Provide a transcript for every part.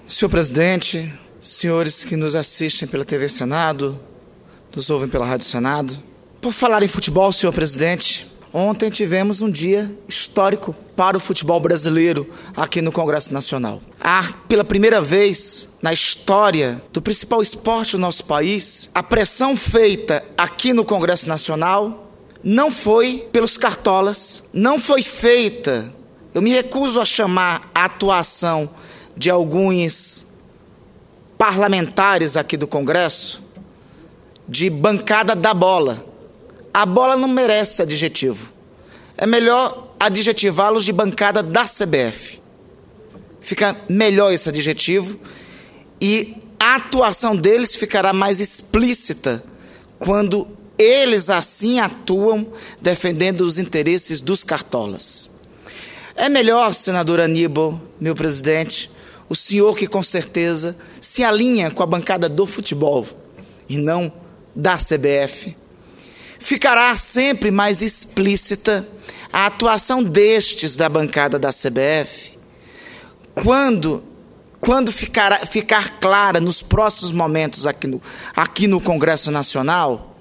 Senhor presidente, senhores que nos assistem pela TV Senado, nos ouvem pela Rádio Senado. Por falar em futebol, senhor presidente, ontem tivemos um dia histórico para o futebol brasileiro aqui no Congresso Nacional. Pela primeira vez na história do principal esporte do nosso país, a pressão feita aqui no Congresso Nacional não foi pelos cartolas, não foi feita, eu me recuso a chamar a atuação de alguns parlamentares aqui do Congresso de bancada da bola. A bola não merece adjetivo. É melhor adjetivá-los de bancada da CBF. Fica melhor esse adjetivo e a atuação deles ficará mais explícita quando eles assim atuam defendendo os interesses dos cartolas. É melhor, senador Aníbal, meu presidente, o senhor que com certeza se alinha com a bancada do futebol e não da CBF, ficará sempre mais explícita a atuação destes da bancada da CBF quando ficar clara nos próximos momentos aqui no Congresso Nacional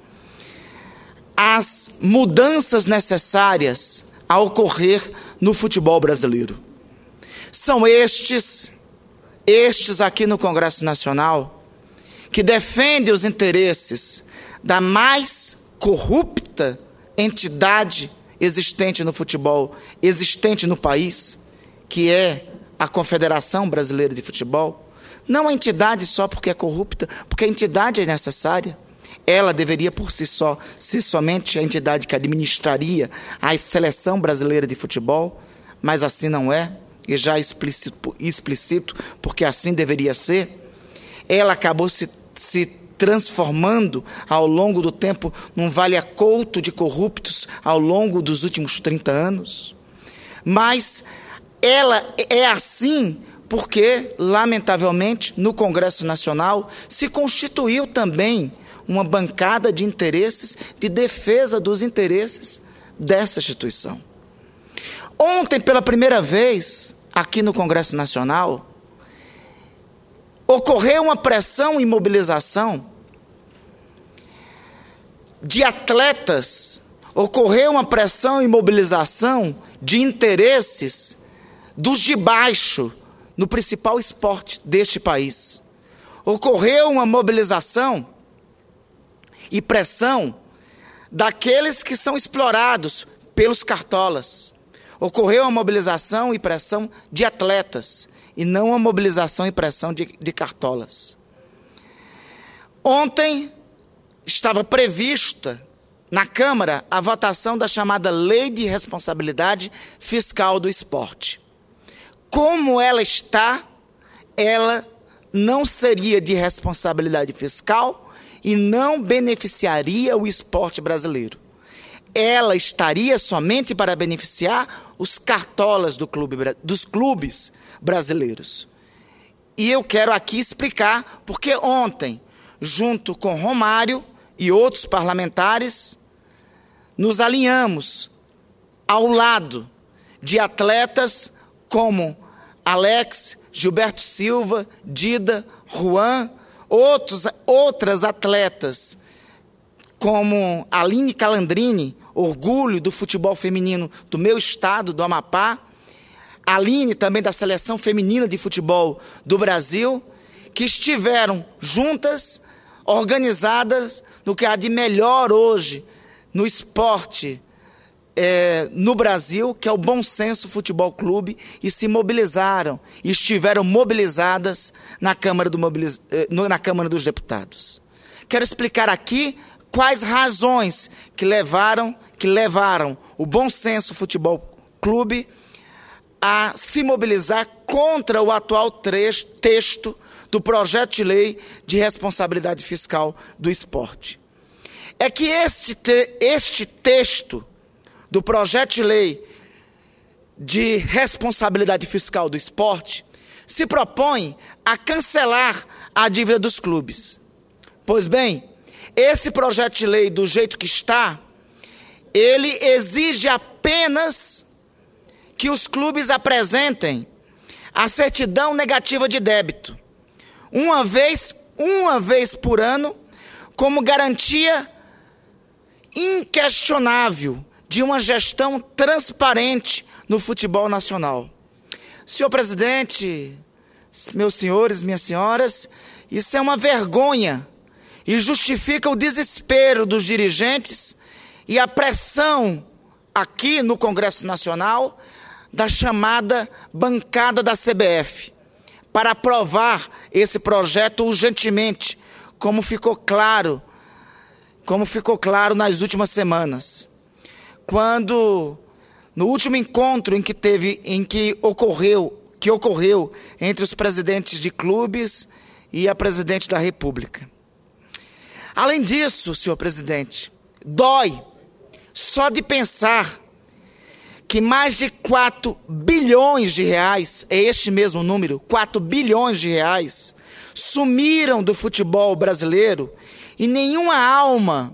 as mudanças necessárias a ocorrer no futebol brasileiro. São estes aqui no Congresso Nacional que defendem os interesses da mais corrupta entidade existente no futebol, existente no país, que é a Confederação Brasileira de Futebol. Não a entidade só porque é corrupta, porque a entidade é necessária. Ela deveria por si só ser somente a entidade que administraria a Seleção Brasileira de Futebol, mas assim não é, e já explicito porque assim deveria ser. Ela acabou se transformando ao longo do tempo num vale-a-couto de corruptos ao longo dos últimos 30 anos. Mas ela é assim porque, lamentavelmente, no Congresso Nacional se constituiu também uma bancada de interesses, de defesa dos interesses dessa instituição. Ontem, pela primeira vez, aqui no Congresso Nacional, ocorreu uma pressão e mobilização de atletas, ocorreu uma pressão e mobilização de interesses dos de baixo no principal esporte deste país. Ocorreu uma mobilização e pressão daqueles que são explorados pelos cartolas. Ocorreu uma mobilização e pressão de atletas, e não uma mobilização e pressão de cartolas. Ontem estava prevista na Câmara a votação da chamada Lei de Responsabilidade Fiscal do Esporte. Como ela está, ela não seria de responsabilidade fiscal e não beneficiaria o esporte brasileiro. Ela estaria somente para beneficiar os cartolas dos clubes brasileiros. E eu quero aqui explicar porque ontem, junto com Romário e outros parlamentares, nos alinhamos ao lado de atletas como Alex, Gilberto Silva, Dida, Juan, outras atletas como Aline Calandrini, orgulho do futebol feminino do meu estado, do Amapá, Aline também da Seleção Feminina de Futebol do Brasil, que estiveram juntas, organizadas no que há de melhor hoje no esporte no Brasil, que é o Bom Senso Futebol Clube, e se mobilizaram, e estiveram mobilizadas na Câmara dos Deputados. Quero explicar aqui quais razões que levaram o Bom Senso Futebol Clube a se mobilizar contra o atual texto do projeto de lei de responsabilidade fiscal do esporte. É que este texto do projeto de lei de responsabilidade fiscal do esporte se propõe a cancelar a dívida dos clubes. Pois bem, esse projeto de lei, do jeito que está, ele exige apenas que os clubes apresentem a certidão negativa de débito, uma vez por ano, como garantia inquestionável de uma gestão transparente no futebol nacional. Senhor presidente, meus senhores, minhas senhoras, isso é uma vergonha e justifica o desespero dos dirigentes e a pressão aqui no Congresso Nacional da chamada bancada da CBF para aprovar esse projeto urgentemente, como ficou claro nas últimas semanas, quando no último encontro que ocorreu entre os presidentes de clubes e a presidente da República. Além disso, senhor presidente, dói só de pensar que mais de 4 bilhões de reais, é este mesmo número, 4 bilhões de reais, sumiram do futebol brasileiro e nenhuma alma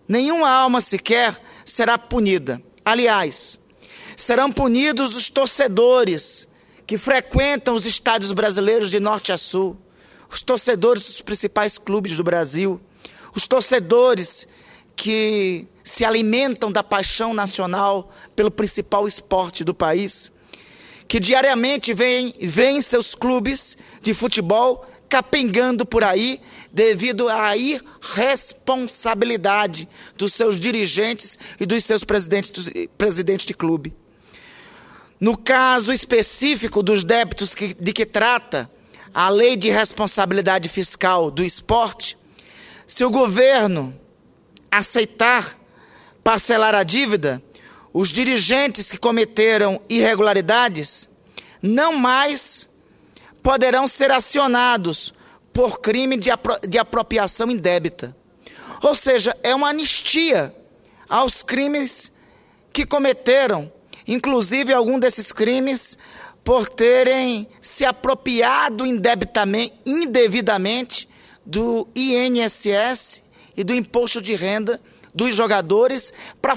sequer será punida. Aliás, serão punidos os torcedores que frequentam os estádios brasileiros de norte a sul, os torcedores dos principais clubes do Brasil, os torcedores que se alimentam da paixão nacional pelo principal esporte do país, que diariamente veem seus clubes de futebol capengando por aí devido à irresponsabilidade dos seus dirigentes e dos seus presidentes de clube. No caso específico dos débitos de que trata a Lei de Responsabilidade Fiscal do Esporte, se o governo aceitar parcelar a dívida, os dirigentes que cometeram irregularidades não mais poderão ser acionados por crime de apropriação indébita. Ou seja, é uma anistia aos crimes que cometeram, inclusive algum desses crimes por terem se apropriado indevidamente do INSS e do imposto de renda dos jogadores para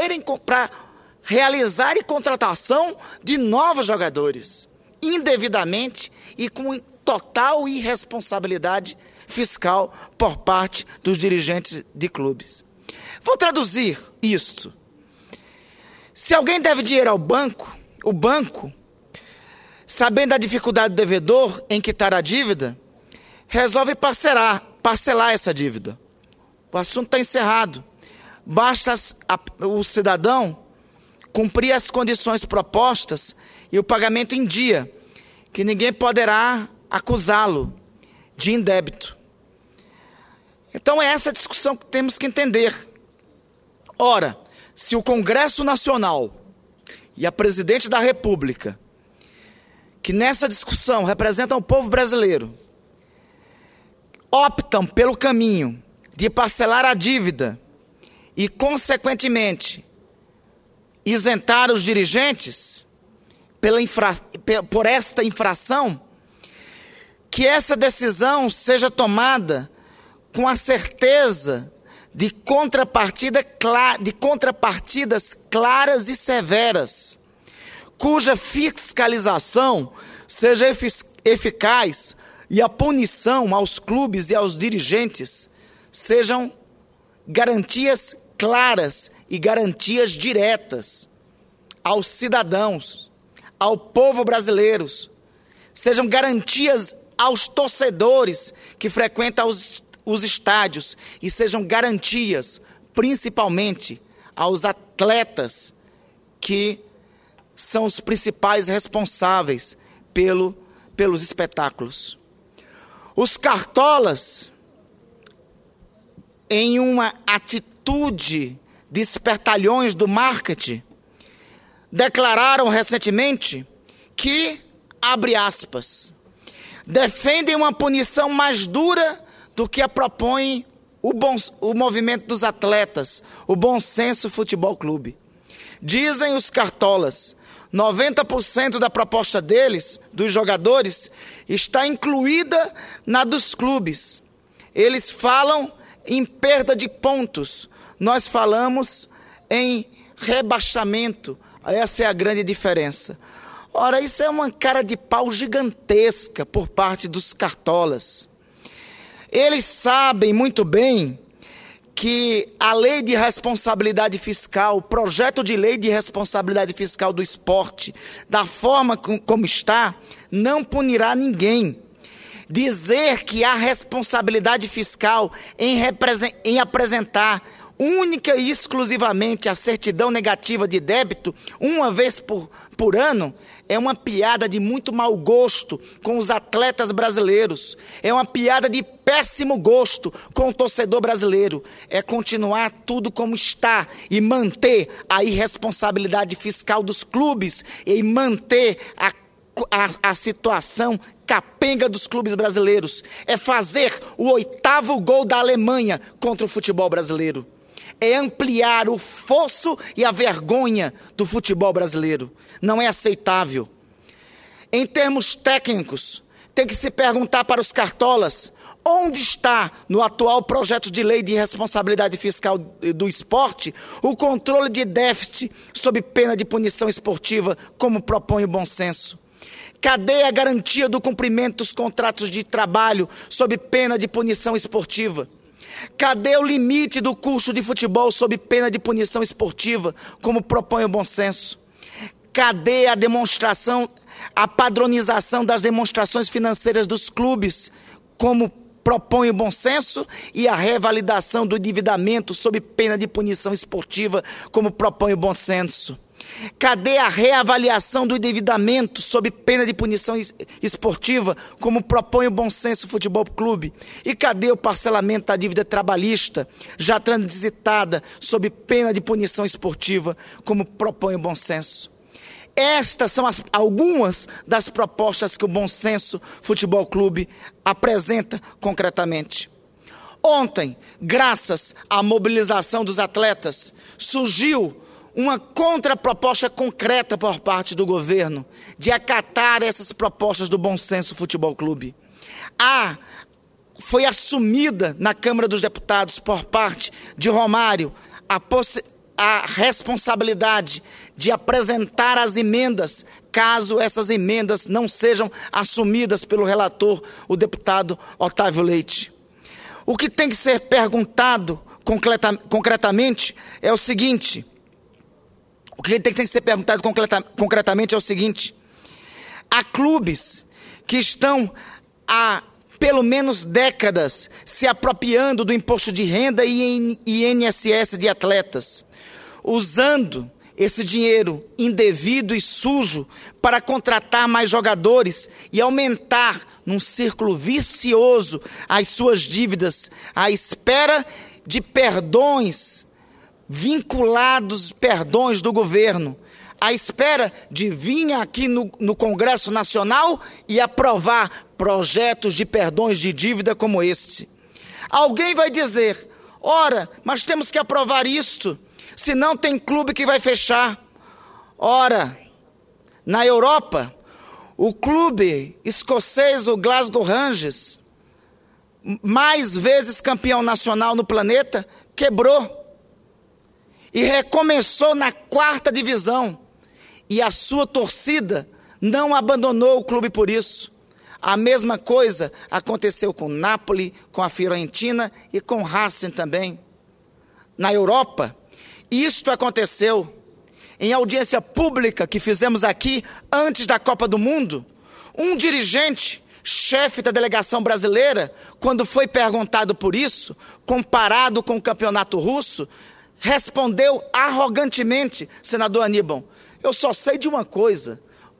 realizarem contratação de novos jogadores, indevidamente e com total irresponsabilidade fiscal por parte dos dirigentes de clubes. Vou traduzir isto. Se alguém deve dinheiro ao banco, o banco, sabendo da dificuldade do devedor em quitar a dívida, resolve parcelar essa dívida. O assunto está encerrado. Basta o cidadão cumprir as condições propostas e o pagamento em dia, que ninguém poderá acusá-lo de indébito. Então é essa discussão que temos que entender. Ora, se o Congresso Nacional e a Presidente da República, que nessa discussão representam o povo brasileiro, optam pelo caminho de parcelar a dívida e, consequentemente, isentar os dirigentes por esta infração, que essa decisão seja tomada com a certeza de contrapartidas claras e severas, cuja fiscalização seja eficaz e a punição aos clubes e aos dirigentes sejam garantias claras e garantias diretas aos cidadãos, ao povo brasileiro, sejam garantias aos torcedores que frequentam os estádios e sejam garantias, principalmente, aos atletas que são os principais responsáveis pelos espetáculos. Os cartolas, em uma atitude de espertalhões do marketing, declararam recentemente que, abre aspas, defendem uma punição mais dura do que a propõe o movimento dos atletas, o Bom Senso Futebol Clube. Dizem os cartolas, 90% da proposta deles, dos jogadores, está incluída na dos clubes. Eles falam em perda de pontos, nós falamos em rebaixamento. Essa é a grande diferença. Ora, isso é uma cara de pau gigantesca por parte dos cartolas. Eles sabem muito bem que a lei de responsabilidade fiscal, o projeto de lei de responsabilidade fiscal do esporte, da forma como está, não punirá ninguém. Dizer que há responsabilidade fiscal em apresentar única e exclusivamente a certidão negativa de débito uma vez por ano é uma piada de muito mau gosto com os atletas brasileiros. É uma piada de péssimo gosto com o torcedor brasileiro. É continuar tudo como está e manter a irresponsabilidade fiscal dos clubes e manter a situação capenga dos clubes brasileiros. É fazer o 8º gol da Alemanha contra o futebol brasileiro. É ampliar o fosso e a vergonha do futebol brasileiro. Não é aceitável. Em termos técnicos, tem que se perguntar para os cartolas onde está, no atual projeto de lei de responsabilidade fiscal do esporte, o controle de déficit sob pena de punição esportiva, como propõe o bom senso. Cadê a garantia do cumprimento dos contratos de trabalho sob pena de punição esportiva? Cadê o limite do custo de futebol sob pena de punição esportiva, como propõe o bom senso? Cadê a demonstração, a padronização das demonstrações financeiras dos clubes, como propõe o bom senso, e a revalidação do endividamento sob pena de punição esportiva, como propõe o bom senso? Cadê a reavaliação do endividamento sob pena de punição esportiva, como propõe o Bom Senso Futebol Clube? E cadê o parcelamento da dívida trabalhista, já transitada sob pena de punição esportiva, como propõe o Bom Senso? Estas são algumas das propostas que o Bom Senso Futebol Clube apresenta concretamente. Ontem, graças à mobilização dos atletas, surgiu uma contraproposta concreta por parte do governo de acatar essas propostas do Bom Senso Futebol Clube. Foi assumida na Câmara dos Deputados por parte de Romário a responsabilidade de apresentar as emendas, caso essas emendas não sejam assumidas pelo relator, o deputado Otávio Leite. O que tem que ser perguntado concretamente é o seguinte: há clubes que estão há pelo menos décadas se apropriando do imposto de renda e INSS de atletas, usando esse dinheiro indevido e sujo para contratar mais jogadores e aumentar num círculo vicioso as suas dívidas à espera de perdões do governo, à espera de vir aqui no Congresso Nacional e aprovar projetos de perdões de dívida como este. Alguém vai dizer: ora, mas temos que aprovar isto, senão tem clube que vai fechar. Ora, na Europa, o clube escocês, o Glasgow Rangers, mais vezes campeão nacional no planeta, quebrou e recomeçou na 4ª divisão. E a sua torcida não abandonou o clube por isso. A mesma coisa aconteceu com o Napoli, com a Fiorentina e com o Racing também. Na Europa, isto aconteceu em audiência pública que fizemos aqui antes da Copa do Mundo. Um dirigente, chefe da delegação brasileira, quando foi perguntado por isso, comparado com o campeonato russo, respondeu arrogantemente: senador Aníbal, eu só sei de uma coisa: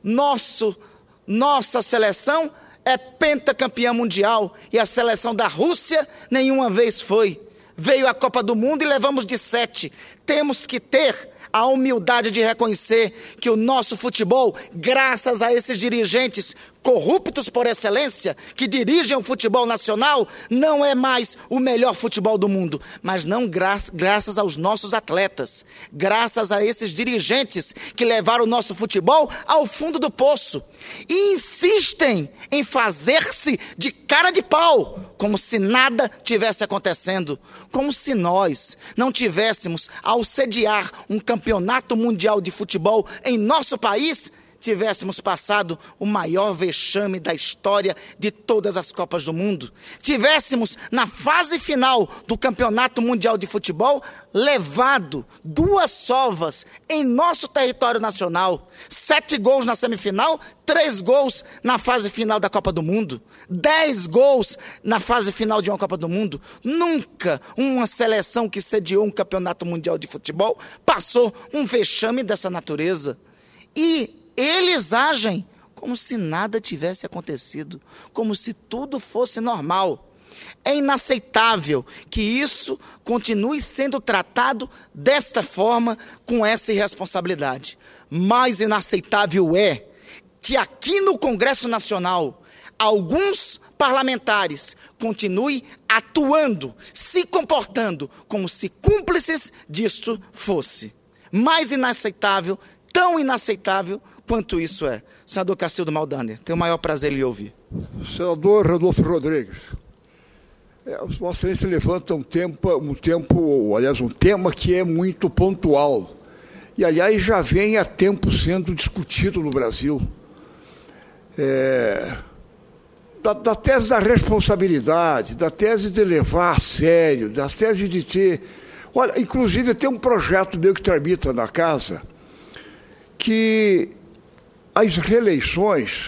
nossa seleção é pentacampeã mundial e a seleção da Rússia nenhuma vez foi. Veio a Copa do Mundo e levamos de 7. Temos que ter a humildade de reconhecer que o nosso futebol, graças a esses dirigentes corruptos por excelência, que dirigem o futebol nacional, não é mais o melhor futebol do mundo, mas não graças aos nossos atletas, graças a esses dirigentes que levaram o nosso futebol ao fundo do poço e insistem em fazer-se de cara de pau, como se nada tivesse acontecendo, como se nós não tivéssemos, ao sediar um campeonato mundial de futebol em nosso país, tivéssemos passado o maior vexame da história de todas as Copas do Mundo, tivéssemos na fase final do Campeonato Mundial de Futebol levado 2 sovas em nosso território nacional, 7 gols na semifinal, 3 gols na fase final da Copa do Mundo, 10 gols na fase final de uma Copa do Mundo. Nunca uma seleção que sediou um Campeonato Mundial de Futebol passou um vexame dessa natureza. E eles agem como se nada tivesse acontecido, como se tudo fosse normal. É inaceitável que isso continue sendo tratado desta forma, com essa irresponsabilidade. Mais inaceitável é que aqui no Congresso Nacional, alguns parlamentares continuem atuando, se comportando como se cúmplices disto fosse. Mais inaceitável, tão inaceitável quanto isso é. Senador Cacildo Maldaner, tenho o maior prazer em lhe ouvir. Senador Randolfo Rodrigues, Vossa Excelência levanta um tema que é muito pontual. E, aliás, já vem há tempo sendo discutido no Brasil. Da tese da responsabilidade, da tese de levar a sério, da tese de ter... Olha, inclusive tem um projeto meu que tramita na casa, que as reeleições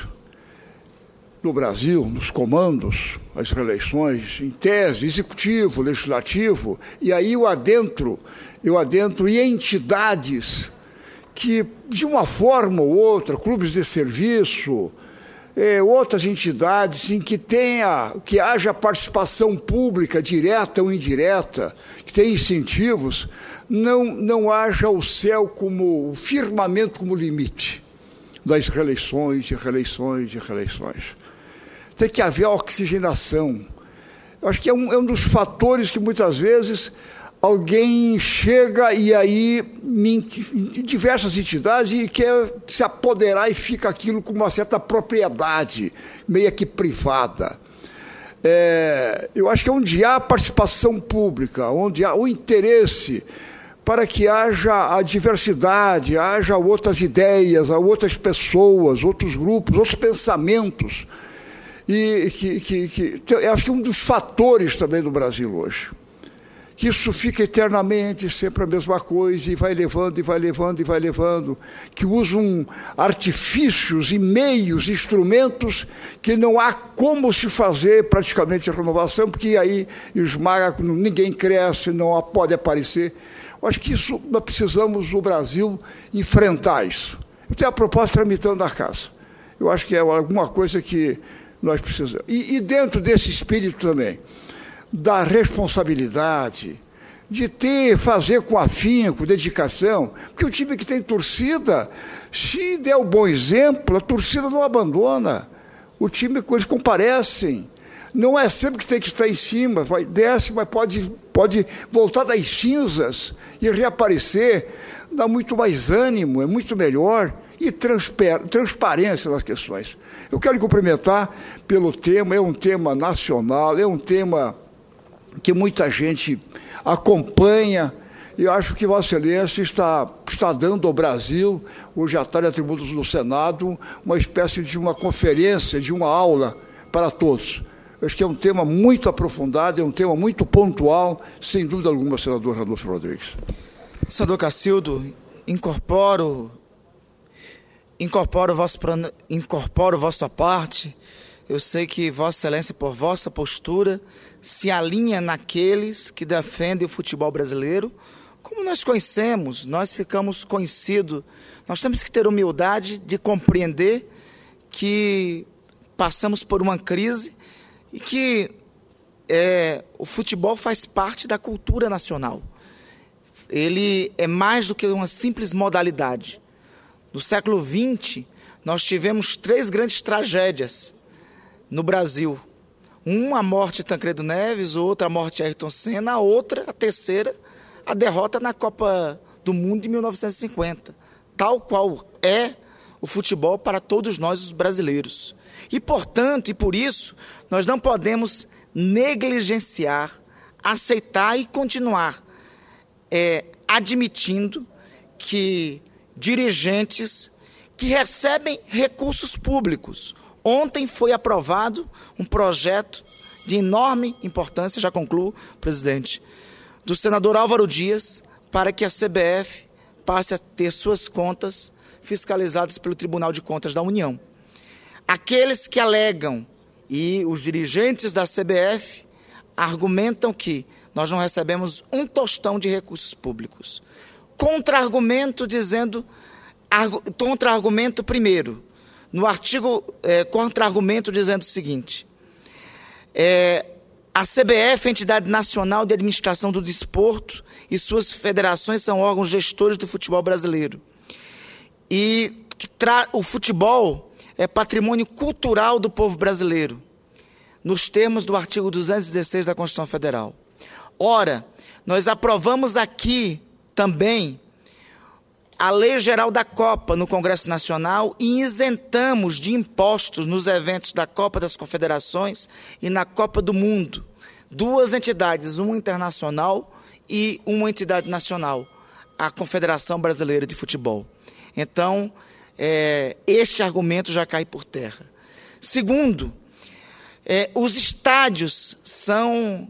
no Brasil, nos comandos, as reeleições em tese, executivo, legislativo, e aí eu adentro em entidades que, de uma forma ou outra, clubes de serviço, outras entidades em que haja participação pública, direta ou indireta, que tenha incentivos, não haja o céu como o firmamento como limite das reeleições, de reeleições, de reeleições. Tem que haver oxigenação. Eu acho que é um dos fatores que muitas vezes alguém chega e aí em diversas entidades e quer se apoderar e fica aquilo com uma certa propriedade, meio que privada. Eu acho que é onde há participação pública, onde há o interesse para que haja a diversidade, haja outras ideias, outras pessoas, outros grupos, outros pensamentos. E eu acho que um dos fatores também do Brasil hoje, que isso fica eternamente sempre a mesma coisa, e vai levando, e vai levando, e vai levando, que usam artifícios e meios, instrumentos, que não há como se fazer praticamente a renovação, porque aí esmaga, ninguém cresce, não pode aparecer. Eu acho que isso nós precisamos, no Brasil, enfrentar isso. Eu tenho a proposta tramitando na casa. Eu acho que é alguma coisa que nós precisamos. E dentro desse espírito também, da responsabilidade, de fazer com afinco, dedicação, porque o time que tem torcida, se der o bom exemplo, a torcida não abandona. O time, eles comparecem. Não é sempre que tem que estar em cima, desce, mas pode voltar das cinzas e reaparecer, dá muito mais ânimo, é muito melhor, e transparência das questões. Eu quero cumprimentar pelo tema, é um tema nacional, é um tema que muita gente acompanha, e eu acho que Vossa Excelência está dando ao Brasil, hoje à tarde, atributos do Senado, uma espécie de uma conferência, de uma aula para todos. Eu acho que é um tema muito aprofundado, é um tema muito pontual, sem dúvida alguma, senador Randolfo Rodrigues. Senador Cacildo, incorporo vossa parte. Eu sei que Vossa Excelência, por vossa postura, se alinha naqueles que defendem o futebol brasileiro. Como nós conhecemos, nós ficamos conhecidos, nós temos que ter humildade de compreender que passamos por uma crise e que o futebol faz parte da cultura nacional. Ele é mais do que uma simples modalidade. No século XX, nós tivemos 3 grandes tragédias no Brasil. Uma, a morte de Tancredo Neves, outra, a morte de Ayrton Senna, a terceira, a derrota na Copa do Mundo de 1950. Tal qual é o futebol para todos nós, os brasileiros. E, portanto, e por isso, nós não podemos negligenciar, aceitar e continuar admitindo que dirigentes que recebem recursos públicos. Ontem foi aprovado um projeto de enorme importância, já concluo, presidente, do senador Álvaro Dias, para que a CBF passe a ter suas contas fiscalizadas pelo Tribunal de Contas da União. Aqueles que alegam, e os dirigentes da CBF argumentam que nós não recebemos um tostão de recursos públicos. Contra-argumento primeiro, no artigo, contra-argumento dizendo o seguinte: a CBF, entidade nacional de administração do desporto, e suas federações são órgãos gestores do futebol brasileiro. E o futebol é patrimônio cultural do povo brasileiro, nos termos do artigo 216 da Constituição Federal. Ora, nós aprovamos aqui também a Lei Geral da Copa no Congresso Nacional e isentamos de impostos nos eventos da Copa das Confederações e na Copa do Mundo duas entidades, uma internacional e uma entidade nacional, a Confederação Brasileira de Futebol. Então, este argumento já cai por terra. Segundo, os estádios são...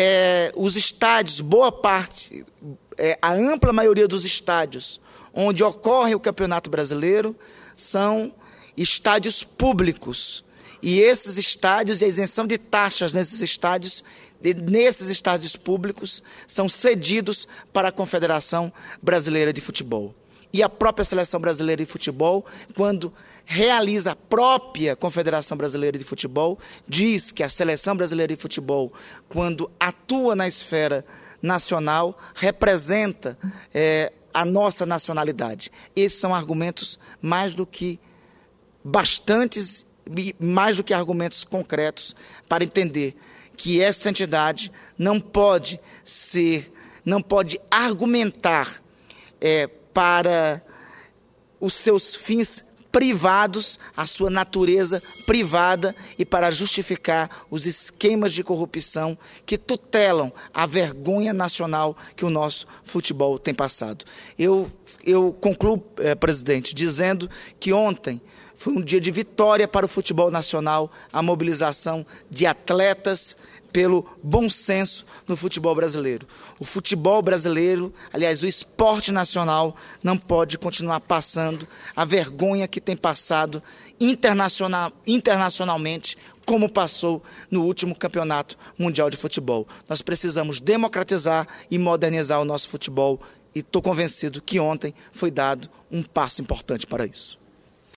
boa parte, a ampla maioria dos estádios onde ocorre o Campeonato Brasileiro são estádios públicos. E esses estádios e a isenção de taxas nesses estádios públicos são cedidos para a Confederação Brasileira de Futebol. E a própria Seleção Brasileira de Futebol, quando realiza a própria Confederação Brasileira de Futebol, diz que a Seleção Brasileira de Futebol, quando atua na esfera nacional, representa a nossa nacionalidade. Esses são argumentos mais do que argumentos concretos para entender que essa entidade não pode argumentar para os seus fins privados, a sua natureza privada, e para justificar os esquemas de corrupção que tutelam a vergonha nacional que o nosso futebol tem passado. Eu concluo, presidente, dizendo que ontem foi um dia de vitória para o futebol nacional, a mobilização de atletas pelo bom senso no futebol brasileiro. O futebol brasileiro, aliás, o esporte nacional, não pode continuar passando a vergonha que tem passado internacionalmente, como passou no último Campeonato Mundial de Futebol. Nós precisamos democratizar e modernizar o nosso futebol, e estou convencido que ontem foi dado um passo importante para isso.